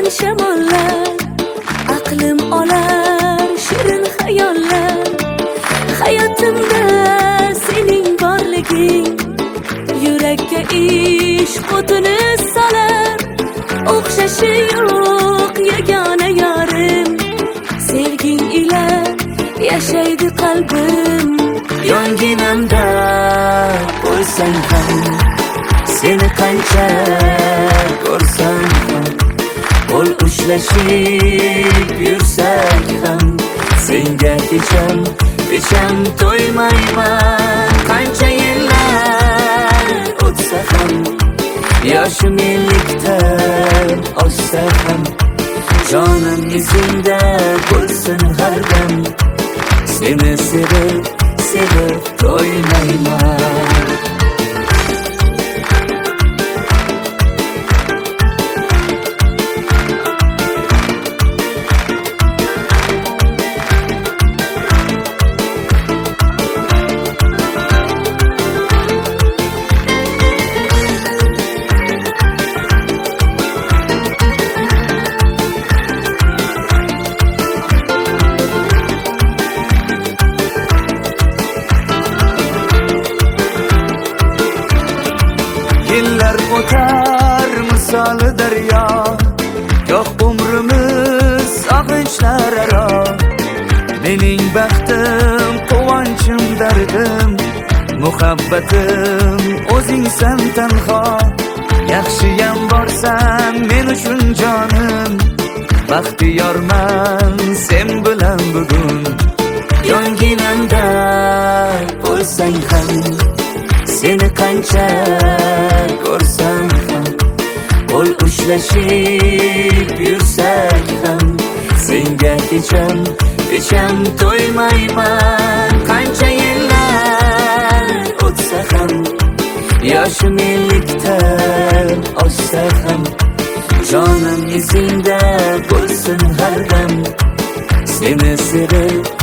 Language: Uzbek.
shamollar, aqlim olar shirin xayollar. Hayotimda sening borliging yurakka ishq o'tini solar. O'xshashi yo'q yagona yorim, sevging ila yashaydi qalbim. Yonginamda bo'lsang ham, seni qancha ko'rsam ham, qo'l ushlashib yursak ham, senga hecham to'ymayman. Qancha yillar o'tsa ham, yoshim ellikdan oshsa ham, jonim izingda bo'lsin har dam. Seni sevib to'ymayman. Yillar o'tar misoli daryo, yo'q umrimiz og'inchlar aro. Mening baxtim, quvonchim, dardim, muhabbatim o'zingsan tanho. Yaxshiyam borsan men uchun jonim, baxtiyorman sen bilan bugun. Yonginamda bo'lsang ham, seni qancha ko'rsam ham, qo'l ushlashib yursak ham, senga hecham to'ymayman. Qancha yillar o'tsa ham, yoshim ellikdan oshsa ham, jonim izingda bo'lsin har dam. Seni sevib